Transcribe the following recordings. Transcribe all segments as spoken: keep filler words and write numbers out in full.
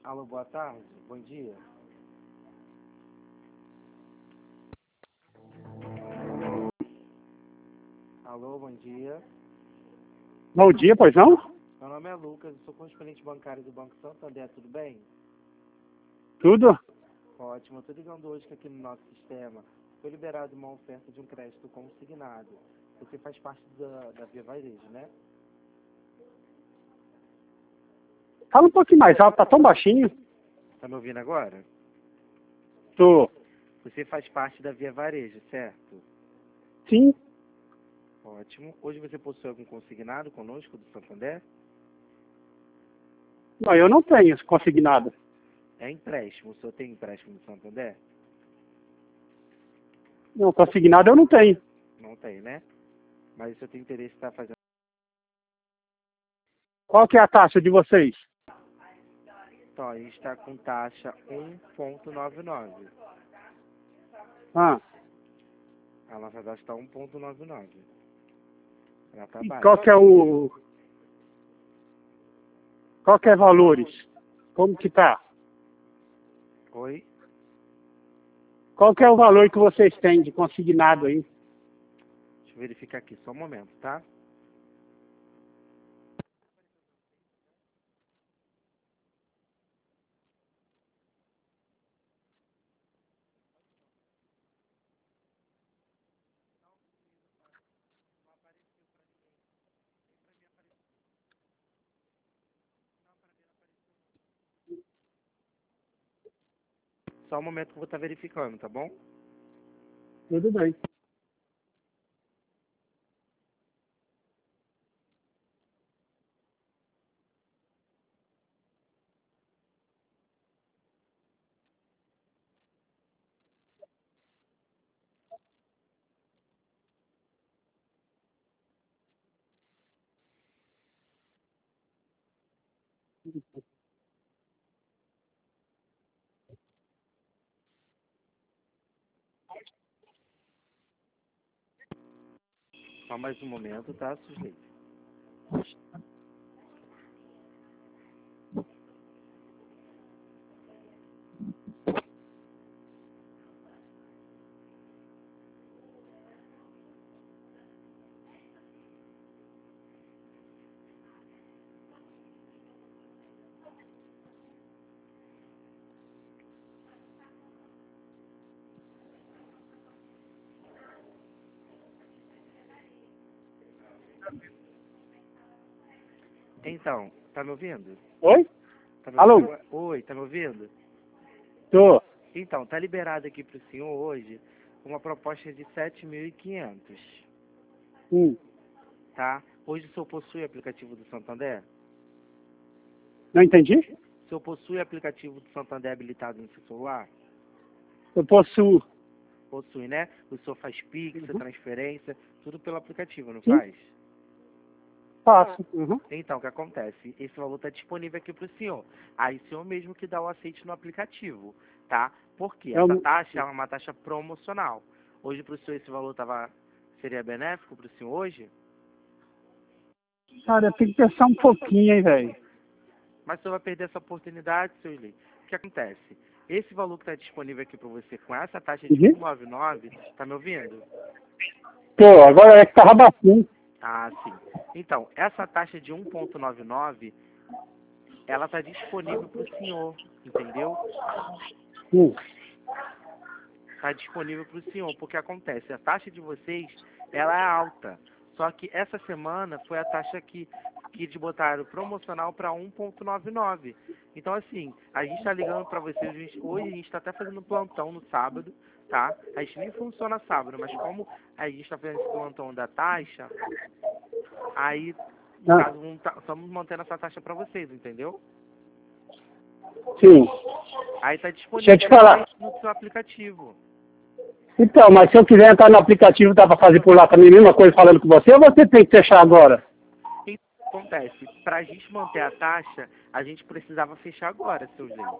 Alô, boa tarde, bom dia. Alô, bom dia. Bom dia, pois não? Meu nome é Lucas, eu sou correspondente bancário do Banco Santander, tudo bem? Tudo? Ótimo, eu estou ligando hoje que aqui no nosso sistema foi liberada uma oferta de um crédito consignado. Você faz parte da, da Via Varejo, né? Fala um pouquinho mais alto, tá tão baixinho. Tá me ouvindo agora? Tô. Você faz parte da Via Varejo, certo? Sim. Ótimo. Hoje você possui algum consignado conosco do Santander? Não, eu não tenho consignado. É empréstimo. O senhor tem empréstimo do Santander? Não, consignado eu não tenho. Não tem, né? Mas o senhor tem interesse em estar fazendo... Qual que é a taxa de vocês? Então, a gente está com taxa um ponto noventa e nove. Ah, A nossa taxa está um ponto noventa e nove. Ela tá e baixa. qual que é o... Qual que é valores? Como que tá? Oi? Qual que é o valor que vocês têm de consignado aí? Deixa eu verificar aqui, só um momento, tá? Só um momento que eu vou estar verificando, tá bom? Tudo bem. Só mais um momento, tá, sujeito? Então, tá me ouvindo? Oi? Tá me ouvindo Alô? agora? Oi, tá me ouvindo? Tô. Então, tá liberado aqui pro senhor hoje uma proposta de sete mil e quinhentos, Hum. tá? Hoje o senhor possui aplicativo do Santander? Não entendi? O senhor possui aplicativo do Santander habilitado no seu celular? Eu possuo. Possui, né? O senhor faz Pix, Uhum. transferência, tudo pelo aplicativo, não Sim. faz? Faço. Uhum. Então, o que acontece? Esse valor está disponível aqui para o senhor. Aí o senhor mesmo que dá o aceite no aplicativo, tá? Porque Eu... essa taxa é uma taxa promocional. Hoje para o senhor esse valor tava, seria benéfico para o senhor hoje? Cara, tem que pensar um pouquinho, hein, velho. Mas o senhor vai perder essa oportunidade, seu Lee. O que acontece? Esse valor que está disponível aqui para você com essa taxa de Uhum. cento e noventa e nove, tá me ouvindo? Pô, agora é que tava baixinho. Ah, sim. Então, essa taxa de um ponto noventa e nove, ela está disponível para o senhor, entendeu? Hum. Está disponível para o senhor, porque acontece, a taxa de vocês, ela é alta, só que essa semana foi a taxa que, que eles botaram promocional para um ponto noventa e nove. Então, assim, a gente está ligando para vocês, a gente- hoje a gente está até fazendo plantão no sábado, tá? A gente nem funciona sábado, mas como a gente está fazendo esse plantão da taxa, aí, no Ah, caso, não tá- estamos mantendo essa taxa para vocês, entendeu? sim. Aí está Deixa eu disponível te para falar. vocês no seu aplicativo. Então, mas se eu quiser entrar no aplicativo, dá pra fazer por lá também a mesma coisa falando com você, ou você tem que fechar agora? O que acontece? Para a gente manter a taxa, a gente precisava fechar agora, seu jeito.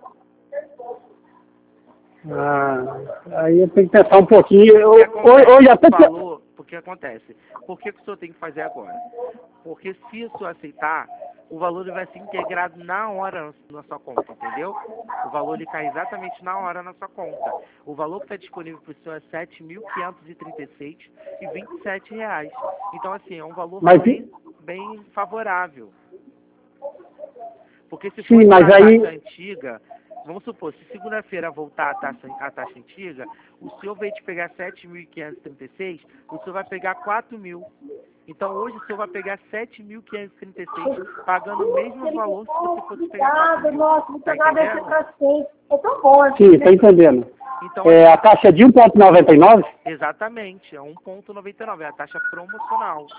Ah, aí eu tenho que pensar um pouquinho. Eu, O que eu, acontece? eu já O tô... valor, porque acontece? Por que, que o senhor tem que fazer agora? Porque se o senhor aceitar, o valor ele vai ser integrado na hora na sua conta, entendeu? O valor ele cai exatamente na hora na sua conta. O valor que está disponível para o senhor é sete mil quinhentos e trinta e seis reais e vinte e sete centavos. Então, assim, é um valor Mas, bem, bem favorável. Porque se sim, fosse mas uma aí... taxa antiga, vamos supor, se segunda-feira voltar a taxa, a taxa antiga, o senhor veio de pegar sete mil quinhentos e trinta e seis, o senhor vai pegar quatro mil. Então hoje o senhor vai pegar sete mil quinhentos e trinta e seis, pagando o mesmo valor se você fosse pegar quatro mil. Nossa, Tá entendendo? é tão bom assim, Sim, né? estou entendendo. Então, É, a taxa é de um vírgula noventa e nove? exatamente, é um vírgula noventa e nove, é a taxa promocional.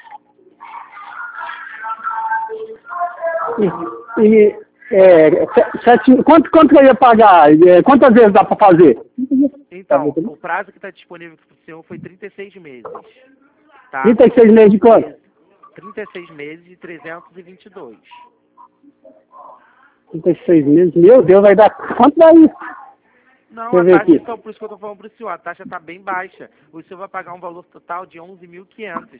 E, e é, sete, quanto, quanto eu ia pagar? É, quantas vezes dá para fazer? Então, o prazo que está disponível para o senhor foi trinta e seis meses. Tá? trinta e seis meses de quanto? trinta e seis meses e trezentos e vinte e dois. trinta e seis meses? Meu Deus, vai dar... Quanto dá isso? Não, Deixa eu a ver taxa, aqui. então, por isso que eu estou falando para o senhor, a taxa está bem baixa. O senhor vai pagar um valor total de onze mil e quinhentos.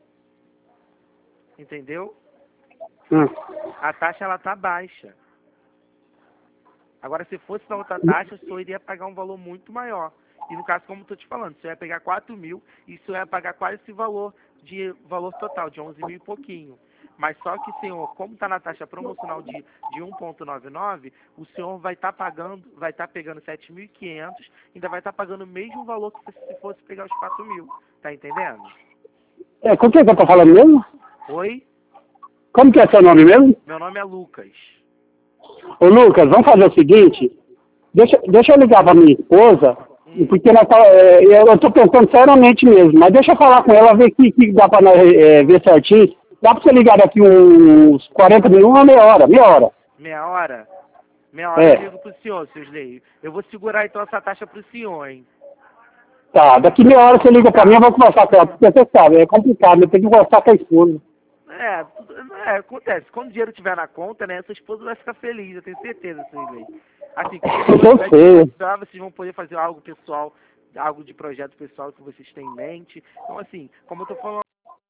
Entendeu? Hum. A taxa, ela tá baixa. Agora, se fosse na outra taxa, o senhor iria pagar um valor muito maior. E no caso, como eu estou te falando, o senhor ia pegar quatro mil e o senhor ia pagar quase esse valor de valor total, de onze mil e pouquinho. Mas só que, senhor, como está na taxa promocional de, de um vírgula noventa e nove, o senhor vai estar pagando, vai estar pegando sete mil e quinhentos, ainda vai estar pagando o mesmo valor que se fosse pegar os quatro mil. Tá entendendo? É, com quem que eu tô falando mesmo? Oi? Como que é seu nome mesmo? Meu nome é Lucas. Ô Lucas, vamos fazer o seguinte, deixa, deixa eu ligar pra minha esposa, Hum. porque ela tá, é, eu tô pensando seriamente mesmo, mas deixa eu falar com ela, ver que, que dá pra nós, é, ver certinho. Dá pra você ligar daqui uns quarenta minutos, uma meia hora, meia hora. Meia hora? Meia hora É. eu ligo pro senhor, seus leis. Eu vou segurar então essa taxa pro senhor, hein? Tá, daqui meia hora você liga pra mim, eu vou conversar com ela, porque você sabe, é complicado, eu tenho que conversar com a esposa. É, tudo- é, acontece. Quando o dinheiro estiver na conta, né, sua esposa vai ficar feliz, eu tenho certeza, seus leis. Assim, quando o valor Eu estiver sei. disponível, vocês vão poder fazer algo pessoal, algo de projeto pessoal que vocês têm em mente. Então, assim, como eu tô falando,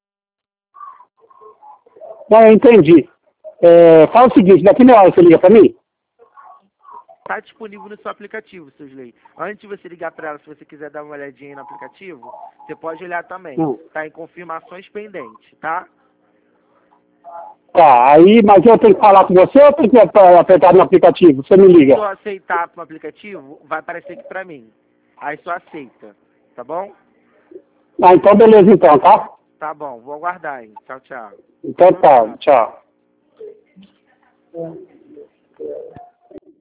Não, eu entendi. É, fala o seguinte, daqui meia hora você liga pra mim? tá disponível no seu aplicativo, seus leis. Antes de você ligar para ela, se você quiser dar uma olhadinha aí no aplicativo, você pode olhar também. Hum. Tá em confirmações pendentes, tá? Tá, aí, mas eu tenho que falar com você ou eu tenho que ap- apertar no aplicativo? Você me Se liga. eu aceitar pro aplicativo, vai aparecer aqui pra mim. Aí só aceita, tá bom? Ah, então beleza então, tá? Tá bom, vou aguardar, hein? Tchau, tchau. Então tá, tchau.